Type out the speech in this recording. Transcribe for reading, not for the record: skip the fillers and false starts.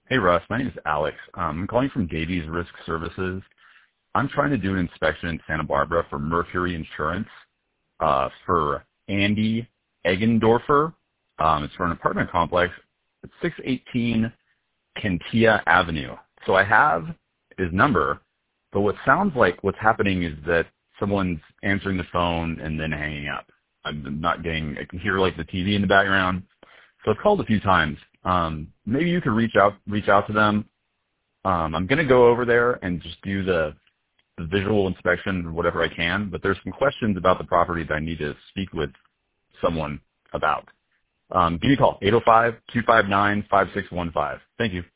Hey, Russ. My name is Alex. I'm calling from Davies Risk Services. I'm trying to do an inspection in Santa Barbara for Mercury Insurance for Andy Eggendorfer. It's for an apartment complex at 618 Kentia Avenue. So I have his number, but what sounds like what's happening is that someone's answering the phone and then hanging up. I'm not getting, I can hear like the TV in the background. So I've called a few times. Maybe you could reach out to them. I'm going to go over there and just do the visual inspection, whatever I can, but there's some questions about the property that I need to speak with someone about. Give me a call, 805-259-5615. Thank you.